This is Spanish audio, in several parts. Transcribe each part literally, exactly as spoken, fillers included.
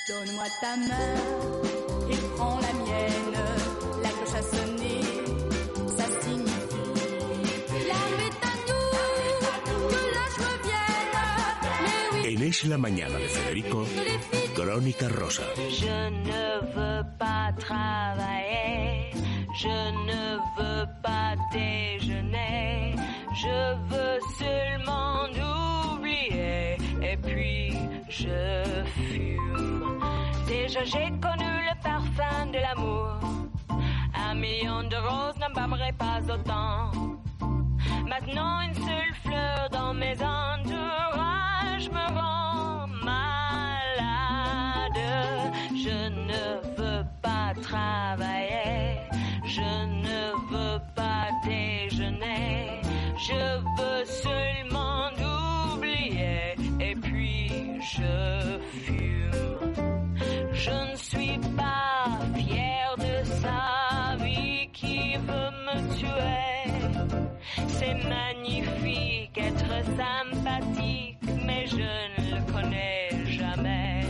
Donne-moi ta main et prends la mienne. La cloche a sonné, ça signifie la métano, que la joie vienne. Mais oui. En Es la Mañana de Federico, Crónica Rosa. Je ne veux pas travailler, je ne veux pas déjeuner, je veux seulement oublier et puis je fume. Déjà j'ai connu le parfum de l'amour, un million de roses n'embaumerait pas autant. Maintenant une seule fleur dans mes entourages me rend malade. Je ne veux pas travailler, je ne veux pas déjeuner, je veux seulement oublier et puis je fume. Je ne suis pas fière de sa vie qui veut me tuer. C'est magnifique être sympathique, mais je ne le connais jamais.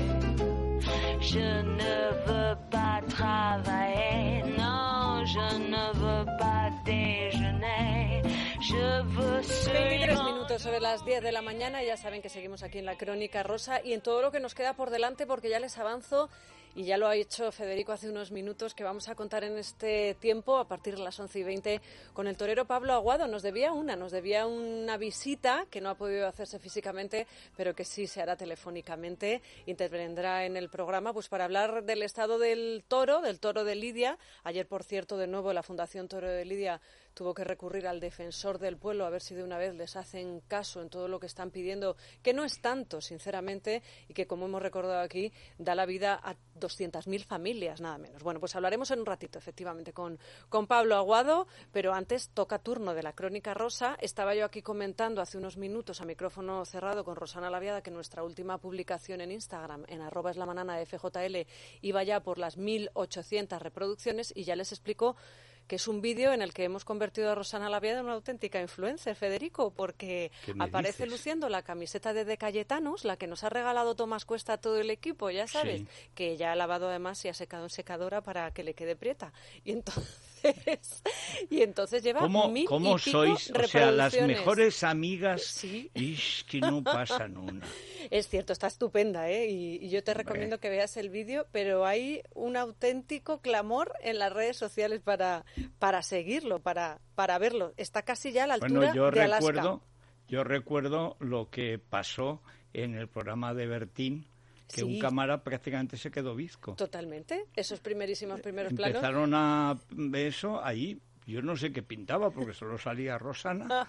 Je ne veux pas travailler, non, je ne veux pas déjeuner. Je veux veintitrés seulement... minutos sobre las diez de la mañana, ya saben que seguimos aquí en la Crónica Rosa y en todo lo que nos queda por delante, porque ya les avanzo, y ya lo ha hecho Federico hace unos minutos, que vamos a contar en este tiempo, a partir de las once y veinte, con el torero Pablo Aguado. Nos debía una, nos debía una visita que no ha podido hacerse físicamente, pero que sí se hará telefónicamente. Intervendrá en el programa pues para hablar del estado del toro, del toro de Lidia. Ayer, por cierto, de nuevo la Fundación Toro de Lidia tuvo que recurrir al defensor del pueblo a ver si de una vez les hacen caso en todo lo que están pidiendo, que no es tanto, sinceramente, y que, como hemos recordado aquí, da la vida a doscientas mil familias, nada menos. Bueno, pues hablaremos en un ratito, efectivamente, con, con Pablo Aguado, pero antes toca turno de la Crónica Rosa. Estaba yo aquí comentando hace unos minutos a micrófono cerrado con Rosana Laviada que nuestra última publicación en Instagram, en arroba es la manana de F J L, iba ya por las mil ochocientas reproducciones, y ya les explico que es un vídeo en el que hemos convertido a Rosana Laviada en una auténtica influencer, Federico, porque aparece dices? luciendo la camiseta de De Cayetanos, la que nos ha regalado Tomás Cuesta a todo el equipo, ya sabes, sí, que ya ha lavado además y ha secado en secadora para que le quede prieta. Y entonces, y entonces lleva ¿Cómo, mil ¿cómo y pico sois? O sea, las mejores amigas, sí. Ish, que no pasan una. Es cierto, está estupenda, ¿eh? Y, y yo te recomiendo que veas el vídeo, pero hay un auténtico clamor en las redes sociales para, para seguirlo, para, para verlo. Está casi ya a la altura bueno, yo de recuerdo, Alaska. Yo recuerdo lo que pasó en el programa de Bertín, que sí, un cámara prácticamente se quedó bizco. Totalmente, esos primerísimos primeros planos. Empezaron a eso ahí. Yo no sé qué pintaba, porque solo salía Rosana.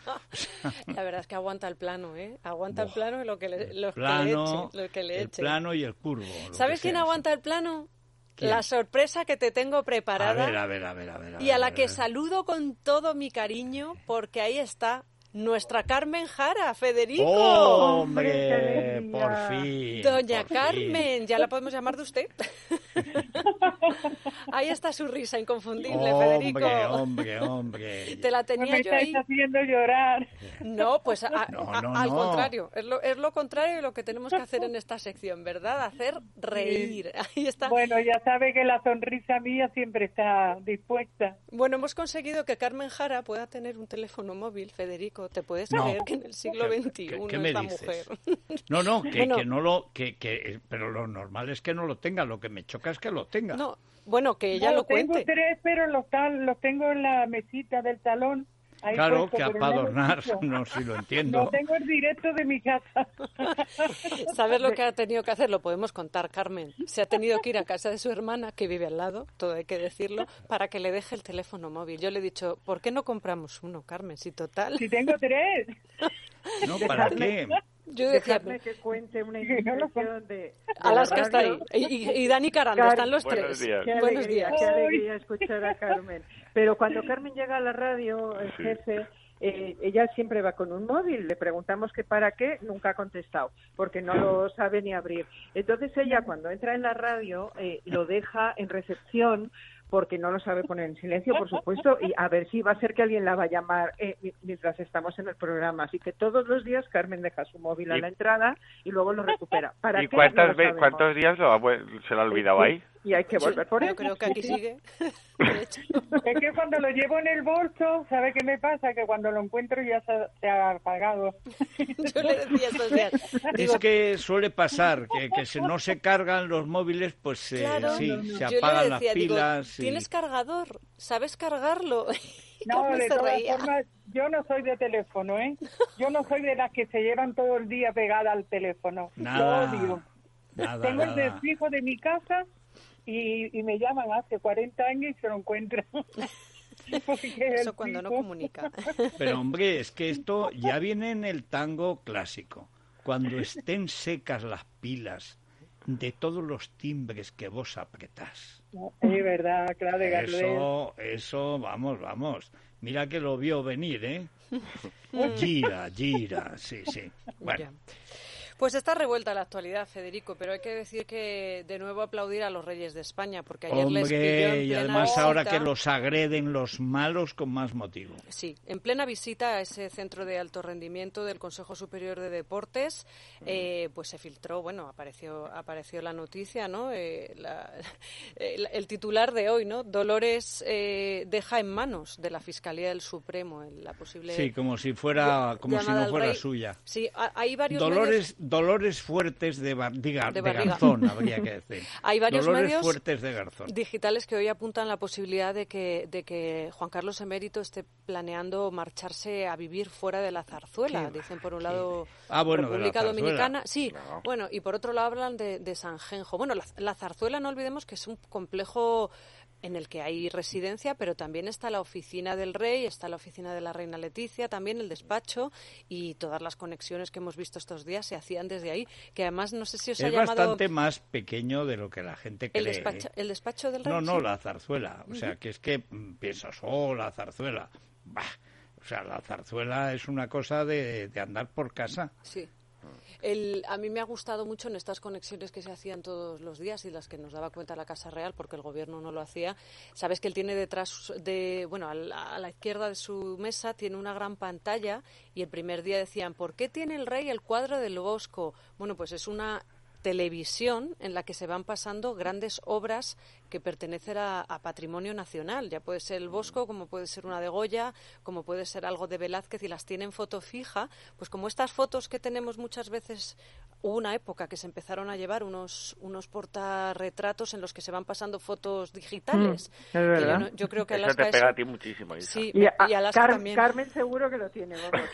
La verdad es que aguanta el plano, ¿eh? Aguanta Boh, el plano y lo que le, lo plano, que le eche. Lo que le el eche. plano y el curvo. ¿Sabes quién aguanta el plano? ¿Quién? La sorpresa que te tengo preparada. A ver, a ver, a ver. A ver a y a la ver, que a ver. saludo con todo mi cariño, porque ahí está nuestra Carmen Jara, Federico. ¡Oh, hombre! Por fin. Doña por Carmen, fin. ya la podemos llamar de usted. Ahí está su risa inconfundible, hombre, Federico. Hombre, hombre, Te la tenía me yo ahí. Me estáis haciendo llorar. No, pues a, no, a, no, al no. contrario. Es lo, es lo contrario de lo que tenemos que hacer en esta sección, ¿verdad? Hacer reír. Ahí está. Bueno, ya sabe que la sonrisa mía siempre está dispuesta. Bueno, hemos conseguido que Carmen Jara pueda tener un teléfono móvil, Federico. ¿Te puedes no. creer que en el siglo veintiuno ¿Qué, qué me esta dices? mujer? No, no, que, bueno, que no lo, que, que, pero lo normal es que no lo tenga. Lo que me choca es que lo tenga. No, bueno, que ella no, lo cuente. Tengo tres, pero los, tal, los tengo en la mesita del salón. Ahí claro, puesto, que para adornar, no, si lo entiendo. No tengo el directo de mi casa. ¿Sabes lo que ha tenido que hacer? Lo podemos contar, Carmen. Se ha tenido que ir a casa de su hermana, que vive al lado, todo hay que decirlo, para que le deje el teléfono móvil. Yo le he dicho, ¿por qué no compramos uno, Carmen? Si total... Si tengo tres. No, ¿para qué? Yo decía, Dejarme que cuente una información de, de Alaska está ahí. Y, y Dani Carando, están los Buenos tres. días. Qué Buenos alegría, días. qué alegría escuchar a Carmen. Pero cuando Carmen llega a la radio, el Sí. jefe, eh, ella siempre va con un móvil. Le preguntamos que para qué, nunca ha contestado, porque no lo sabe ni abrir. Entonces ella, cuando entra en la radio, eh, lo deja en recepción, porque no lo sabe poner en silencio, por supuesto, y a ver si va a ser que alguien la va a llamar eh, mientras estamos en el programa. Así que todos los días Carmen deja su móvil a la entrada y luego lo recupera. ¿Para ¿Y qué? cuántas No ve- cuántos días lo ha, se lo ha olvidado Sí, ahí? Y hay que volver por Yo él. creo que aquí sigue. Es que cuando lo llevo en el bolso, ¿sabe qué me pasa? Que cuando lo encuentro ya se, se ha apagado. Yo le decía estos días. Digo, Es que suele pasar, que, que si no se cargan los móviles, pues eh, claro, sí, no, no. se Yo le apagan decía, las digo, pilas. y- ¿tienes cargador? ¿Sabes cargarlo? Y No, Carmen de se todas reía. formas, yo no soy de teléfono, ¿eh? Yo no soy de las que se llevan todo el día pegada al teléfono. Nada, Lo odio. nada, Tengo el nada. desfijo de mi casa y, y me llaman hace cuarenta años y se lo encuentran. Porque el Eso cuando no fijo- comunica. Pero hombre, es que esto ya viene en el tango clásico. Cuando estén secas las pilas de todos los timbres que vos apretás. Es verdad, claro, de Gardel. Eso, eso, vamos, vamos. Mira que lo vio venir, ¿eh? Gira, gira, sí, sí. Bueno, Ya. Pues está revuelta la actualidad, Federico, pero hay que decir que de nuevo aplaudir a los Reyes de España, porque ayer les pilló en hombre, y plena además ahora visita- que los agreden los malos con más motivo. Sí, en plena visita a ese centro de alto rendimiento del Consejo Superior de Deportes, eh, pues se filtró, bueno, apareció apareció la noticia, ¿no? Eh, la- el, el titular de hoy, ¿no? Dolores eh, deja en manos de la Fiscalía del Supremo en la posible Sí, como si fuera, como si llamada no al fuera rey. suya. Sí, ha- hay varios Dolores, Dolores fuertes de, bar- diga- De de barriga. Garzón, habría que decir. Hay varios Dolores medios fuertes de Garzón. digitales que hoy apuntan la posibilidad de que, de que Juan Carlos Emérito esté planeando marcharse a vivir fuera de la Zarzuela. Qué Dicen por un qué- lado Ah, bueno, de la República Zarzuela. Dominicana. Sí, Claro. bueno, y por otro lado hablan de, de Sanjenjo. Bueno, la, la Zarzuela, no olvidemos que es un complejo en el que hay residencia, pero también está la oficina del rey, está la oficina de la reina Leticia, también el despacho, y todas las conexiones que hemos visto estos días se hacían desde ahí, que además no sé si os ha Es llamado bastante más pequeño de lo que la gente cree. el despacho, ¿eh? el despacho del rey. No, no, sí. la zarzuela. O sea, que es que mm, piensas, oh, la zarzuela. Bah. O sea, la zarzuela es una cosa de, de andar por casa. Sí. El, a mí me ha gustado mucho en estas conexiones que se hacían todos los días y las que nos daba cuenta la Casa Real, porque el gobierno no lo hacía. Sabes que él tiene detrás de, bueno, a la, a la izquierda de su mesa tiene una gran pantalla y el primer día decían, ¿por qué tiene el rey el cuadro del Bosco? Bueno, pues es una televisión en la que se van pasando grandes obras que pertenecen a, a patrimonio nacional. Ya puede ser el Bosco, como puede ser una de Goya, como puede ser algo de Velázquez, y las tienen foto fija. Pues como estas fotos que tenemos muchas veces, hubo una época que se empezaron a llevar unos, unos portarretratos en los que se van pasando fotos digitales. Mm, es Que verdad. yo, no- yo creo que Eso Alaska te es- pega a ti muchísimo, Isa. Sí, Y, a- y Alaska Car- también. Carmen seguro que lo tiene, vamos.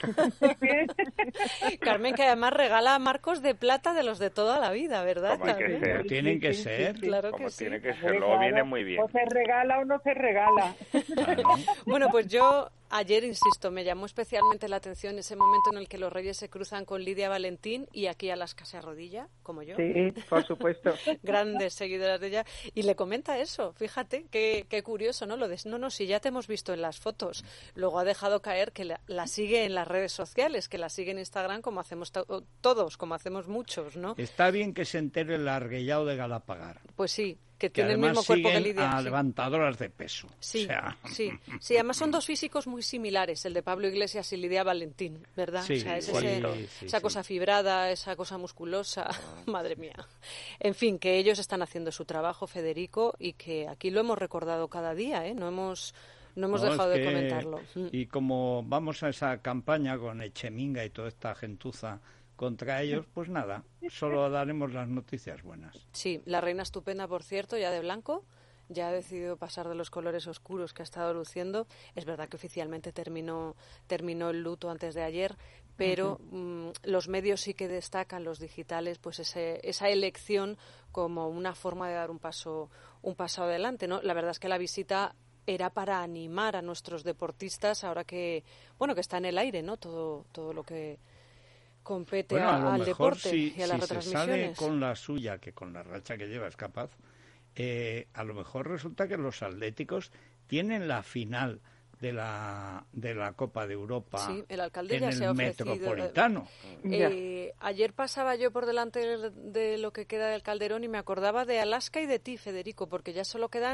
Carmen, que además regala marcos de plata de los de toda la vida, ¿verdad? Como hay que Carmen? ser. Pero tienen que ser. Claro Como que sí. tiene que ser, luego viene muy bien. O se regala o no se regala. Claro. Bueno, pues yo ayer, insisto, me llamó especialmente la atención ese momento en el que los reyes se cruzan con Lidia Valentín y aquí Alaska se arrodilla, como yo. Sí, por supuesto. Grandes seguidoras de ella, y le comenta eso, fíjate, qué, qué curioso, ¿no? Lo de, no, no, si ya te hemos visto en las fotos. Luego ha dejado caer que la, la sigue en las redes sociales, que la sigue en Instagram como hacemos to- todos, como hacemos muchos, ¿no? Está bien que se entere el arguellado de Galapagar. Pues sí, que Que tiene el además mismo cuerpo que siguen Lidia. a sí. levantadoras de peso. Sí, O sea, sí, sí, además son dos físicos muy similares, el de Pablo Iglesias y Lidia Valentín, ¿verdad? Sí, o sea, es sí, ese- sí, esa sí. cosa fibrada, esa cosa musculosa, madre mía. En fin, que ellos están haciendo su trabajo, Federico, y que aquí lo hemos recordado cada día, ¿eh? No hemos, no hemos No, dejado es de que- comentarlo. Y como vamos a esa campaña con Echeminga y toda esta gentuza contra ellos, pues nada, solo daremos las noticias buenas. Sí, la reina estupenda, por cierto, ya de blanco, ya ha decidido pasar de los colores oscuros que ha estado luciendo. Es verdad que oficialmente terminó, terminó el luto antes de ayer, pero uh-huh. mm, los medios sí que destacan, los digitales, pues ese, esa elección como una forma de dar un paso, un paso adelante, ¿no? La verdad es que la visita era para animar a nuestros deportistas ahora que, bueno, que está en el aire, ¿no? Todo, todo lo que compete Bueno, a a- lo al mejor deporte si, y a las si se retransmisiones. sale con la suya, que con la racha que lleva es capaz, eh, a lo mejor resulta que los atléticos tienen la final de la de la Copa de Europa Sí, el alcalde en ya el se ha ofrecido. Metropolitano. Eh, ayer pasaba yo por delante de lo que queda del Calderón y me acordaba de Alaska y de ti, Federico, porque ya solo quedan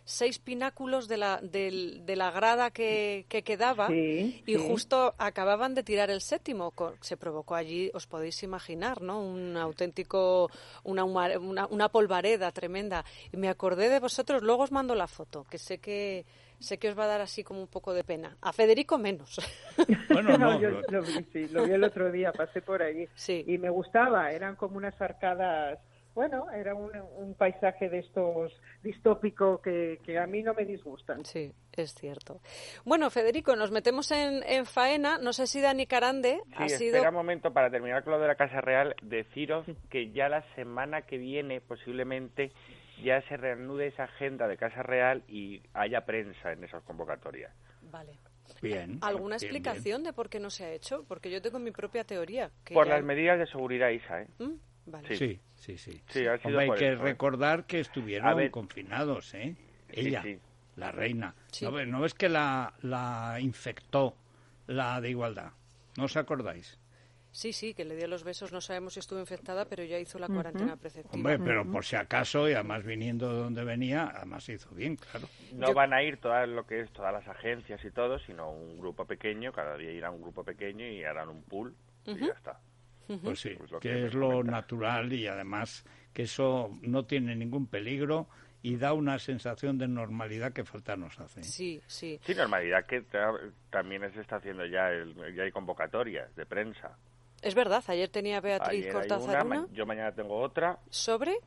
seis pináculos de la, del- de la grada que, que quedaba Sí, y sí. justo acababan de tirar el séptimo. Co- Se provocó allí, os podéis imaginar, ¿no? Un auténtico, una, huma- una, una polvareda tremenda. Y me acordé de vosotros, luego os mando la foto, que sé que sé que os va a dar así como un poco de pena. A Federico menos. Bueno, No, no, yo lo- lo vi, sí, lo vi el otro día, pasé por allí. Sí. Y me gustaba, eran como unas arcadas, bueno, era un, un paisaje de estos distópico que, que a mí no me disgustan. Sí, es cierto. Bueno, Federico, nos metemos en, en faena. No sé si Dani Carande Sí, ha sido... espera un momento para terminar con lo de la Casa Real, deciros que ya la semana que viene posiblemente ya se reanude esa agenda de Casa Real y haya prensa en esas convocatorias. Vale. bien. ¿Alguna bien, explicación de por qué no se ha hecho? Porque yo tengo mi propia teoría. Que Por ya- las medidas de seguridad, Isa, ¿eh? ¿Mm? Vale. bien. Sí, sí, sí. Sí, ha sido Hombre, hay por que eso, ¿eh? recordar que estuvieron A ver. confinados, ¿eh? Sí, Ella, sí. la reina. Sí. ¿No, ves, ¿No ves que la, la infectó la de igualdad? ¿No os acordáis? Sí, sí, que le dio los besos. No sabemos si estuvo infectada, pero ya hizo la cuarentena preceptiva. Hombre, pero por si acaso, y además viniendo de donde venía, además se hizo bien, claro. No Yo- van a ir todas lo que es todas las agencias y todo, sino un grupo pequeño, cada día irá un grupo pequeño y harán un pool y ya está. Pues sí, Pues lo que que es me lo comentas. natural y además que eso no tiene ningún peligro y da una sensación de normalidad que falta nos hace. Sí, sí. Sí, normalidad que ta- también se está haciendo ya, el, ya hay convocatorias de prensa. Es verdad, ayer tenía Beatriz Ayer hay Cortázar una, una. ma- yo mañana tengo otra. ¿Sobre?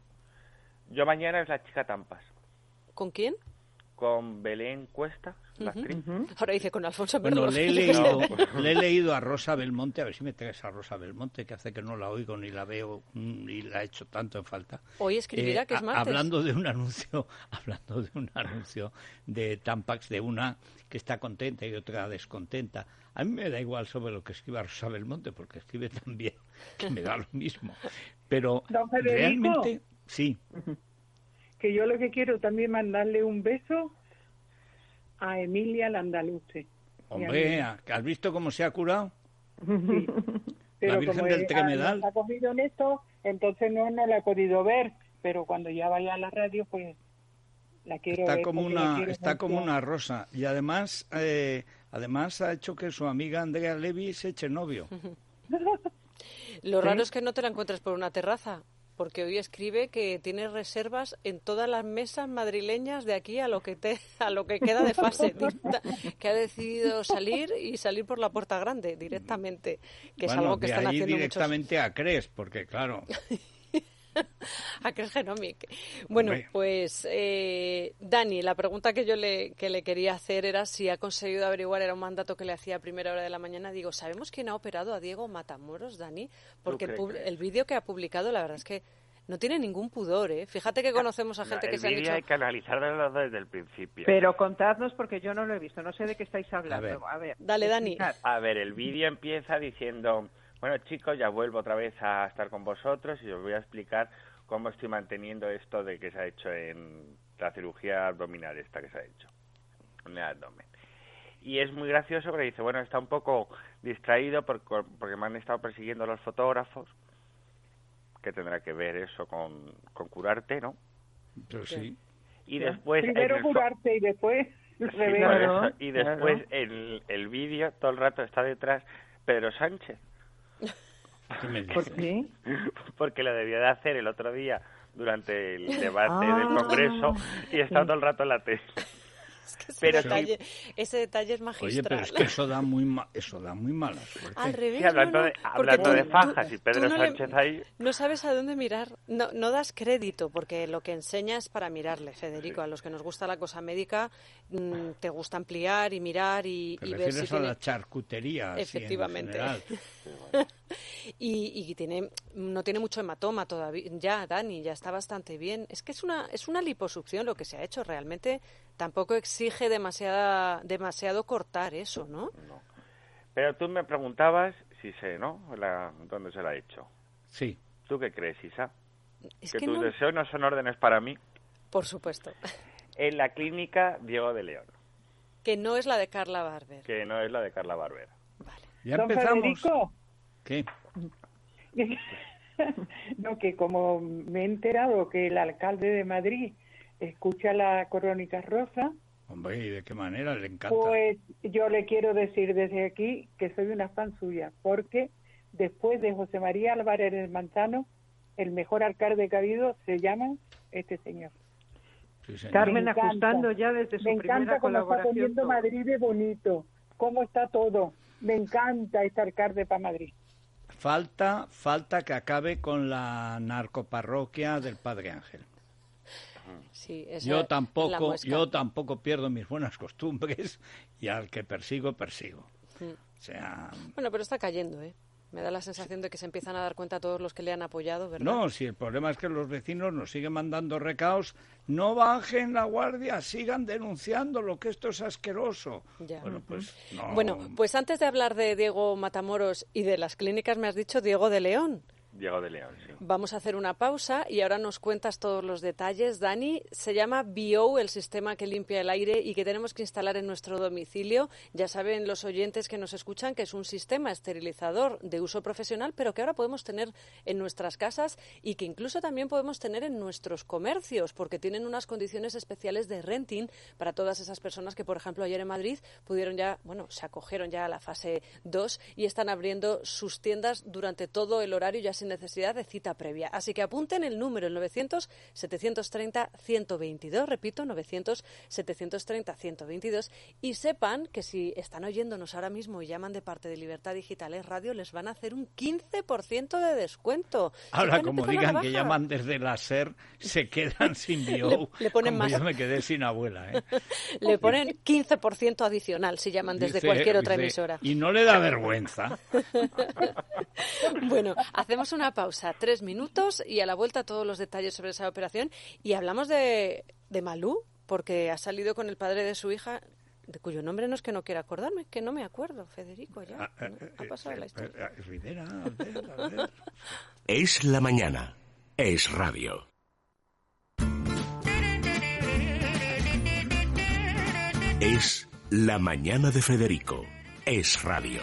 Yo mañana es la chica Tampas, ¿Con quién? con Belén Cuesta, la actriz. Ahora dice con Alfonso Bueno, Perdón. le he, Yo qué sé. leído, le he leído a Rosa Belmonte, a ver si me traes a Rosa Belmonte, que hace que no la oigo ni la veo mm, y la he hecho tanto en falta. Hoy escribirá Eh, que es a- martes. Hablando de un anuncio, hablando de un anuncio de Tampax, de una que está contenta y otra descontenta. A mí me da igual sobre lo que escriba Rosa Belmonte, porque escribe tan bien que me da lo mismo. Pero Don Federico. realmente, sí, Que yo lo que quiero también mandarle un beso a Emilia Landaluce. mi hombre, amiga. ¿has visto cómo se ha curado? Sí. Pero Virgen como del él, Tremedal. ah, ha cogido en esto, entonces no, no la he podido ver. Pero cuando ya vaya a la radio, pues la quiero Está ver. como porque la una, quiero está mucho. como una rosa y además, eh, además ha hecho que su amiga Andrea Levy se eche novio. Lo raro es que no te la encuentres por una terraza, porque hoy escribe que tiene reservas en todas las mesas madrileñas de aquí a lo que te, a lo que queda de fase, directa, que ha decidido salir y salir por la puerta grande directamente, que es Bueno, algo que de están ahí haciendo directamente a Cres, porque claro, muchos a Cres Genomic. Bueno, Hombre. pues eh, Dani, la pregunta que yo le, que le quería hacer era si ha conseguido averiguar, era un mandato que le hacía a primera hora de la mañana. Digo, ¿sabemos quién ha operado a Diego Matamoros, Dani? Porque el, qué pub- crees? el vídeo que ha publicado, la verdad es que no tiene ningún pudor, ¿eh? Fíjate que conocemos a gente No, que el se han vídeo hecho... hay que analizarlo desde el principio. Pero contadnos porque yo no lo he visto, no sé de qué estáis hablando. ver. A ver, Dale, Dani. explicad. A ver, el vídeo empieza diciendo, bueno chicos, ya vuelvo otra vez a estar con vosotros y os voy a explicar cómo estoy manteniendo esto de que se ha hecho en la cirugía abdominal esta que se ha hecho, en el abdomen. Y es muy gracioso porque dice, bueno, está un poco distraído por- porque me han estado persiguiendo los fotógrafos, que tendrá que ver eso con, con curarte, ¿no? pero sí. Y después... en Primero el fo- curarte y después Sí, por revelar. Claro, eso. Y después claro. el, el vídeo todo el rato está detrás Pedro Sánchez. ¿Qué me ¿Por dices? qué? Porque lo debió de hacer el otro día durante el debate Ah. del Congreso y está todo el rato en la tele. Es que ese, Pero sí. detalle, ese detalle es Oye, magistral. pero es que eso da muy ma- eso da muy mala suerte. Al revés, Sí, hablando no, no, de- porque hablando tú- de tú- fajas y tú Pedro no le- Sánchez ahí. No sabes a dónde mirar, no, no das crédito, porque lo que enseña es para mirarle, Federico. A los que nos gusta la cosa médica, mm, te gusta ampliar y mirar y, Te y ver refieres si a tiene... la charcutería, así, en Efectivamente. general. Y, y tiene, no tiene mucho hematoma todavía, ya, Dani, ya está bastante bien. Es que es una, es una liposucción lo que se ha hecho, realmente tampoco exige demasiada, demasiado cortar eso, ¿no? No. Pero tú me preguntabas si sé, ¿no? La, ¿Dónde se la ha hecho? Sí. ¿Tú qué crees, Isa? Es que que tus no, deseos no son órdenes para mí. por supuesto, En la clínica Diego de León, que no es la de Carla Barber. que no es la de Carla Barbera. Vale. Ya Don empezamos. Federico, ¿Qué? no, que como me he enterado que el alcalde de Madrid escucha la Crónica Rosa. Hombre, ¿y de qué manera? Le encanta. Pues yo le quiero decir desde aquí que soy una fan suya, porque después de José María Álvarez del Manzano, el mejor alcalde que ha habido se llama este señor. Sí, señor. Carmen Me encanta. ajustando ya desde su Me primera encanta cómo está colaboración. poniendo todo. Madrid de bonito, cómo está todo. Me encanta este alcalde para Madrid. Falta, falta que acabe con la narcoparroquia del Padre Ángel. Sí, esa Yo es la tampoco, muesca. yo tampoco pierdo mis buenas costumbres y al que persigo, persigo. Mm. O sea, Bueno, pero está cayendo, ¿eh? Me da la sensación de que se empiezan a dar cuenta todos los que le han apoyado, ¿verdad? no, si el problema es que los vecinos nos siguen mandando recaos, no bajen la guardia, sigan denunciando lo que esto es asqueroso. Ya. Bueno, pues no. Bueno, pues antes de hablar de Diego Matamoros y de las clínicas, me has dicho Diego de León. Diego de León, sí. Vamos a hacer una pausa y ahora nos cuentas todos los detalles. Dani, se llama B O, el sistema que limpia el aire y que tenemos que instalar en nuestro domicilio. Ya saben los oyentes que nos escuchan que es un sistema esterilizador de uso profesional, pero que ahora podemos tener en nuestras casas y que incluso también podemos tener en nuestros comercios, porque tienen unas condiciones especiales de renting para todas esas personas que, por ejemplo, ayer en Madrid pudieron ya, bueno, se acogieron ya a la fase dos y están abriendo sus tiendas durante todo el horario, ya sin necesidad de cita previa. Así que apunten el número, el novecientos, setecientos treinta, ciento veintidós, repito, novecientos, setecientos treinta, ciento veintidós, y sepan que si están oyéndonos ahora mismo y llaman de parte de Libertad Digital es Radio, les van a hacer un quince por ciento de descuento. Ahora, Si como empiezan a digan que rebajar. llaman desde la SER, se quedan sin B O. Le- le ponen como más. yo me quedé sin abuela, ¿eh? Le ponen quince por ciento adicional si llaman desde Dice- cualquier otra dice, emisora. Y no le da vergüenza. Bueno, hacemos una pausa, tres minutos, y a la vuelta todos los detalles sobre esa operación. Y hablamos de, de Malú, porque ha salido con el padre de su hija, de cuyo nombre no es que no quiera acordarme, que no me acuerdo, Federico, ya. Ah, eh, Ha pasado la historia. eh, eh, Rivera, a ver, a ver. Es la mañana. Es radio. Es la mañana de Federico. Es radio.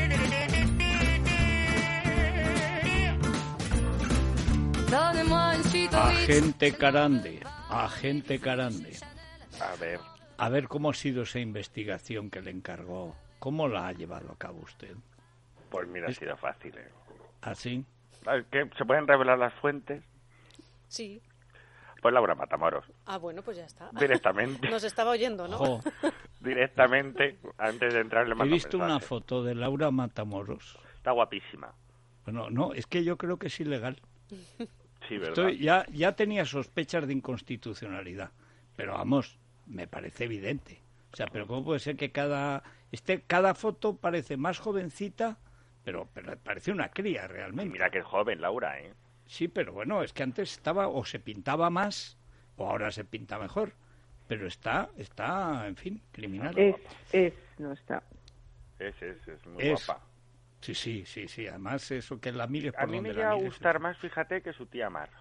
Agente Carande, agente Carande. A ver, A ver cómo ha sido esa investigación que le encargó. ¿Cómo la ha llevado a cabo usted? pues mira, ha sido fácil, ¿eh? ¿Así? A ver, ¿qué? ¿Se pueden revelar las fuentes? Sí. Pues Laura Matamoros, Ah, bueno, pues ya está. directamente. Nos estaba oyendo, ¿no? Jo, Directamente, antes de entrar le he mando visto una mensaje. foto de Laura Matamoros. Está guapísima. Bueno, no, es que yo creo que es ilegal. Sí, ¿verdad? Estoy, ya, ya tenía sospechas de inconstitucionalidad, pero vamos, me parece evidente. O sea, pero ¿cómo puede ser que cada este cada foto parece más jovencita, pero, pero parece una cría Y realmente? mira que es joven, Laura, ¿eh? Sí, pero bueno, es que antes estaba o se pintaba más o ahora se pinta mejor, pero está, está, en fin, criminal. Es, es, no está. Es, es, es muy Es. guapa. Sí, sí, sí, sí. Además eso que la mires A por mí donde me la llega a mires, gustar es- más, fíjate, que su tía Mar.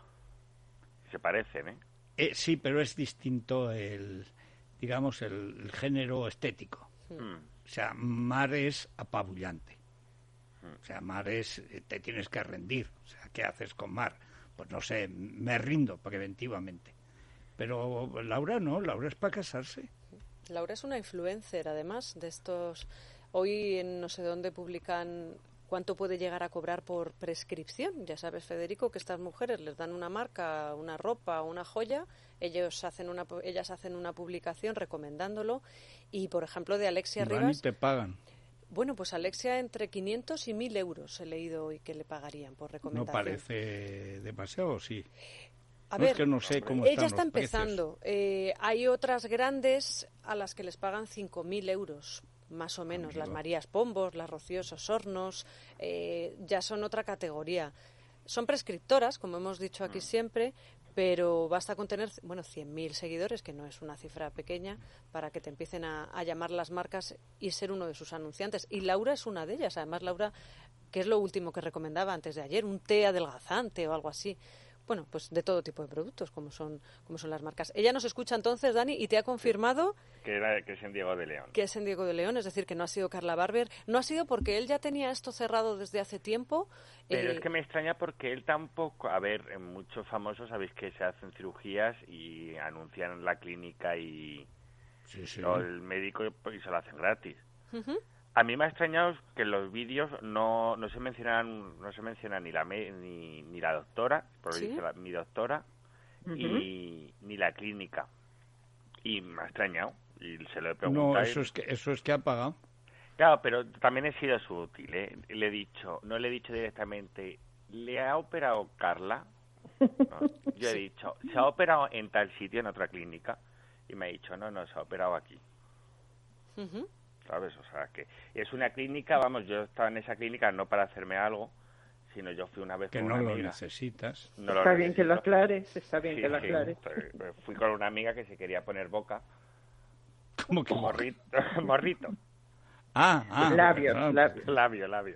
Se parecen, ¿eh? Eh, sí, pero es distinto el, digamos, el, el género estético. Mm. O sea, Mar es apabullante. O sea, Mar es, eh, te tienes que rendir. O sea, ¿qué haces con Mar? Pues no sé, me rindo preventivamente. Pero Laura no, Laura es para casarse. Laura es una influencer, además, de estos... Hoy en no sé dónde publican cuánto puede llegar a cobrar por prescripción. Ya sabes, Federico, que estas mujeres les dan una marca, una ropa, una joya, ellos hacen una, ellas hacen una publicación recomendándolo. Y, por ejemplo, de Alexia Van y Rivas... te pagan. Bueno, pues Alexia entre quinientos y mil euros he leído hoy que le pagarían por No recomendación. parece demasiado, sí. A No, es ver, que no sé cómo ella están está los precios. empezando. Eh, hay otras grandes a las que les pagan cinco mil euros, más o menos. Amigo. Las Marías Pombos, las Rocíos Osornos, eh, ya son otra categoría. Son prescriptoras, como hemos dicho aquí siempre, pero basta con tener, bueno, cien mil seguidores, que no es una cifra pequeña, para que te empiecen a, a llamar las marcas y ser uno de sus anunciantes. Y Laura es una de ellas. Además, Laura, que es lo último que recomendaba antes de ayer, un té adelgazante o algo así. bueno, pues de todo tipo de productos, como son como son las marcas. Ella nos escucha entonces, Dani, y te ha confirmado que, era, que es en Diego de León. Que es en Diego de León, es decir, que no ha sido Carla Barber. No ha sido porque él ya tenía esto cerrado desde hace tiempo. Pero eh... es que me extraña porque él tampoco... A ver, en muchos famosos sabéis que se hacen cirugías y anuncian la clínica y... Sí, sí. O el médico y se lo hacen gratis. Uh-huh. A mí me ha extrañado que en los vídeos no, no se mencionan no se menciona ni la me, ni, ni la doctora, por ¿Sí? dice la, mi doctora, uh-huh. y ni la clínica. Y me ha extrañado y se lo he preguntado. No, eso es que eso es que ha pagado. Claro, pero también he sido sutil, ¿eh? Le he dicho, no le he dicho directamente, ¿le ha operado Carla? No, yo he dicho, se ha operado en tal sitio, en otra clínica, y me ha dicho, no, no, se ha operado aquí. Uh-huh. ¿Sabes? O sea, que es una clínica, vamos, yo estaba en esa clínica no para hacerme algo, sino yo fui una vez que con no una lo amiga. necesitas. No está lo bien necesito. que lo aclares, está bien sí, que lo sí, aclares. Fui con una amiga que se quería poner boca. ¿Cómo que morrito? morrito. Ah, ah. Labios, ah, labios. Labio, labio.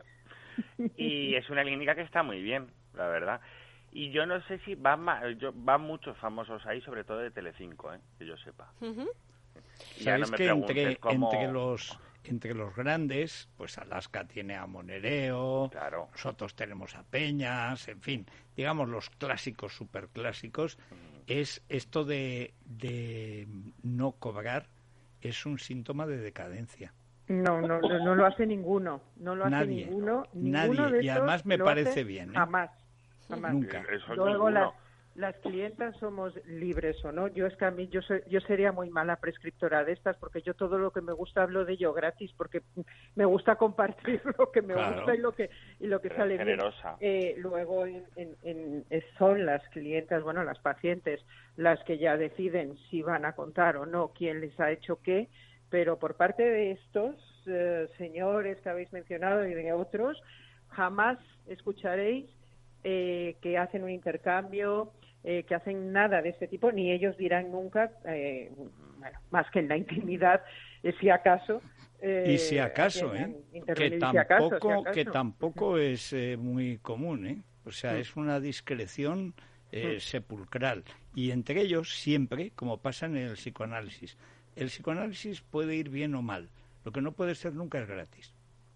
Y es una clínica que está muy bien, la verdad. Y yo no sé si van, yo, van muchos famosos ahí, sobre todo de Telecinco, ¿eh? Que yo sepa. Uh-huh. Ya no Sabéis me que entre, cómo... entre los entre los grandes, pues Alaska tiene a Monereo, claro. Nosotros tenemos a Peñas, en fin, digamos los clásicos, superclásicos, mm. es esto de, de no cobrar, es un síntoma de decadencia. No, no, no, no lo hace ninguno, no lo hace nadie, ninguno, nadie, ninguno de y además me parece hace bien, ¿eh? Jamás, jamás. Nunca. Eso Luego las, las clientas somos libres o no. Yo es que a mí yo soy, yo sería muy mala prescriptora de estas porque yo todo lo que me gusta hablo de ello gratis porque me gusta compartir lo que me claro. gusta y lo que y lo que Pero sale generosa. bien. Eh, luego en, en, en, son las clientas, bueno, las pacientes las que ya deciden si van a contar o no quién les ha hecho qué. Pero por parte de estos eh, señores que habéis mencionado y de otros, jamás escucharéis eh, que hacen un intercambio, eh, que hacen nada de este tipo, ni ellos dirán nunca, eh, bueno, más que en la intimidad, eh, si acaso. Eh, y si acaso, ¿eh? Que tampoco, si acaso, si acaso. que tampoco es eh, muy común, ¿eh? O sea, mm. es una discreción eh, mm. sepulcral. Y entre ellos siempre, como pasa en el psicoanálisis, el psicoanálisis puede ir bien o mal. Lo que no puede ser nunca es gratis.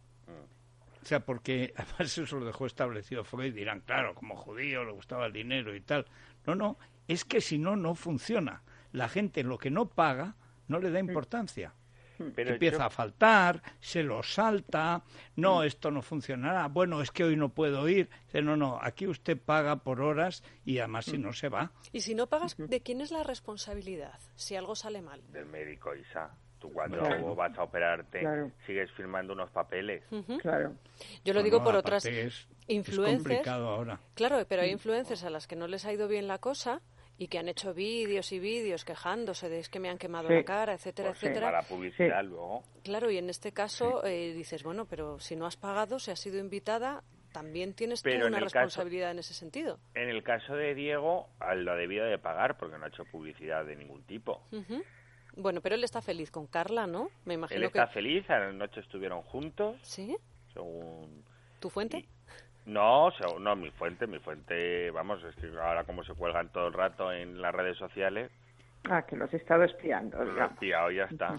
O sea, porque además eso lo dejó establecido Freud. Dirán, claro, como judío le gustaba el dinero y tal. No, no, es que si no, no funciona. La gente lo que no paga no le da importancia. Pero empieza yo... a faltar, se lo salta, no, esto no funcionará, bueno, es que hoy no puedo ir. No, no, aquí usted paga por horas y además si no se va. Y si no pagas, ¿de quién es la responsabilidad si algo sale mal? Del médico, Isa. Tú cuando claro. vas a operarte claro. sigues firmando unos papeles. Uh-huh. Claro. Yo lo no, digo no, por otras es, influencers. Es complicado ahora. Claro, pero hay influencers a las que no les ha ido bien la cosa y que han hecho vídeos y vídeos quejándose de es que me han quemado sí. la cara, etcétera, pues etcétera. Sí, para publicidad sí. luego. Claro, y en este caso sí. eh, dices, bueno, pero si no has pagado, si has sido invitada, también tienes pero tú una responsabilidad caso, en ese sentido. En el caso de Diego, lo ha debido de pagar porque no ha hecho publicidad de ningún tipo. Uh-huh. Bueno, pero él está feliz con Carla, ¿no? Me imagino él está que... feliz, a la noche estuvieron juntos. ¿Sí? Según... ¿Tu fuente? Y... No, no, mi fuente, mi fuente, vamos, es que ahora como se cuelgan todo el rato en las redes sociales. Ah, que los he estado espiando. Lo he espiado, ya está.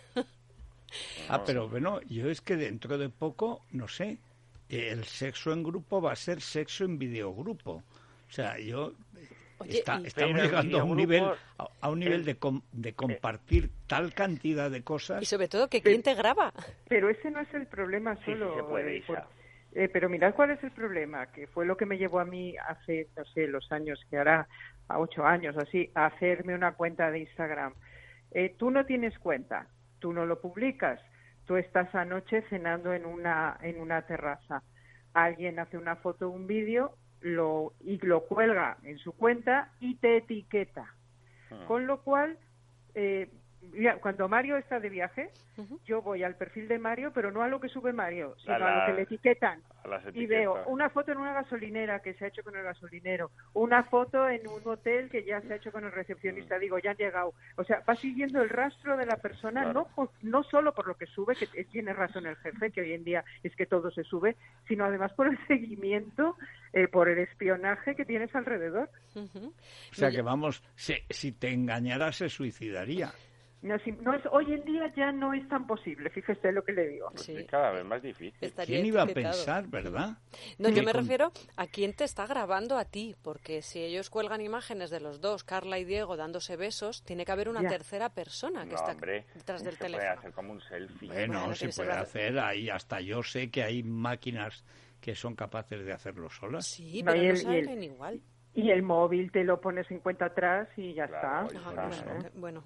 Ah, pero bueno, yo es que dentro de poco, no sé, el sexo en grupo va a ser sexo en videogrupo. O sea, yo... Oye, Está, y... estamos llegando a un nivel a, a un nivel el, de, com, de compartir eh, tal cantidad de cosas y sobre todo que quién te graba. Pero ese no es el problema solo. Sí, se puede, eh, por, eh, pero mirad cuál es el problema, que fue lo que me llevó a mí hace, no sé, los años que hará, a ocho años así, a hacerme una cuenta de Instagram. Eh, tú no tienes cuenta, tú no lo publicas, tú estás anoche cenando en una en una terraza, alguien hace una foto o un vídeo lo y lo cuelga en su cuenta y te etiqueta, ah. con lo cual eh, Mira, cuando Mario está de viaje, Ujú. yo voy al perfil de Mario, pero no a lo que sube Mario, sino A a, la- lo que le etiquetan. a las Y veo etiquetas. una foto en una gasolinera que se ha hecho con el gasolinero, una foto en un hotel que ya se ha hecho con el recepcionista. Digo, ya han llegado. O sea, va siguiendo el rastro de la persona, Claro. no por- no solo por lo que sube, que t- tiene razón el jefe, que hoy en día es que todo se sube, sino además por el seguimiento, eh, por el espionaje que tienes alrededor. Ujú. O sea que vamos, si, si te engañara se suicidaría. No, si- no es, hoy en día ya no es tan posible, fíjese lo que le digo. Pues Sí. sí, cada vez más difícil. Estaría ¿Quién iba a etiquetado. pensar, verdad? No, yo Que me con- refiero a quién te está grabando a ti, porque si ellos cuelgan imágenes de los dos, Carla y Diego, dándose besos, tiene que haber una Ya. tercera persona que No, está hombre, detrás del se puede teléfono. hacer como un selfie. Bueno, Bueno, se tienes puede razón. hacer ahí, hasta yo sé que hay máquinas que son capaces de hacerlo solas. Sí, No, pero y no el- y el- salen igual. Y el móvil te lo pones en cuenta atrás y ya Claro, está. y Ajá, Claro. bueno, eh, bueno.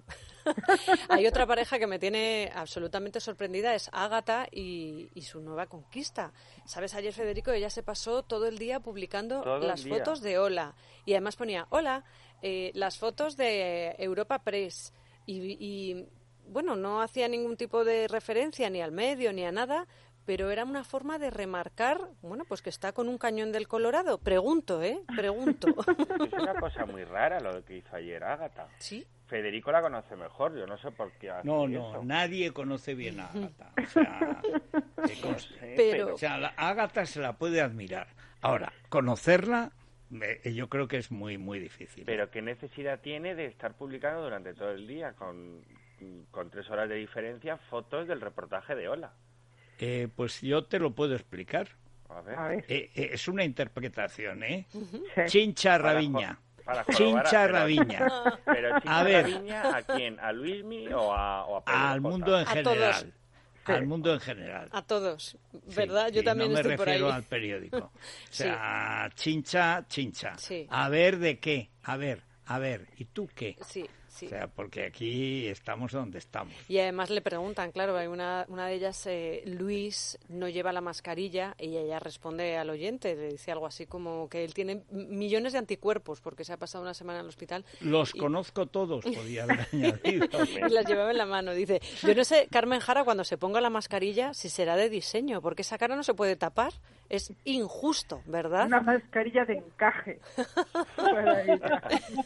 Hay otra pareja que me tiene absolutamente sorprendida, es Ágata y, y su nueva conquista. ¿Sabes? Ayer, Federico, ella se pasó todo el día publicando Todo el las día. fotos de Hola. Y además ponía, hola, eh, las fotos de Europa Press. Y, y, bueno, no hacía ningún tipo de referencia ni al medio ni a nada, pero era una forma de remarcar, bueno, pues que está con un cañón del Colorado. Pregunto, ¿eh? Pregunto. Es una cosa muy rara lo que hizo ayer Ágata. ¿Sí? Federico la conoce mejor, yo no sé por qué hace No, no, eso. nadie conoce bien a Ágata. O sea, que conste. Sí, Pero- O sea, la Ágata se la puede admirar. Ahora, conocerla, eh, yo creo que es muy, muy difícil. Pero ¿qué necesidad tiene de estar publicando durante todo el día, con, con tres horas de diferencia, fotos del reportaje de Hola? Eh, pues yo te lo puedo explicar. A ver. A ver. Eh, eh, es una interpretación, ¿eh? Sí. Chincha Para Raviña. jo- para jorobar a- Chincha pero- Raviña. Pero Chincha A ver. Raviña, ¿a quién? ¿A Luismi o a, o a Pedro Al J? mundo en A general. todos. Al mundo en general. A todos, Sí, ¿verdad? Yo y también no me estoy por ahí. refiero al periódico. O sea, chincha, chincha. Sí. A ver de qué, a ver, a ver, ¿y tú qué? Sí, sí. O sea, porque aquí estamos donde estamos. Y además le preguntan, claro, hay una, una de ellas, eh, Luis no lleva la mascarilla y ella responde al oyente, le dice algo así como que él tiene millones de anticuerpos porque se ha pasado una semana en el hospital Los y- conozco todos, podía haber añadido. y las llevaba en la mano. Dice, yo no sé, Carmen Jara, cuando se ponga la mascarilla, si será de diseño, porque esa cara no se puede tapar. Es injusto, ¿verdad? Una mascarilla de encaje. Para ella.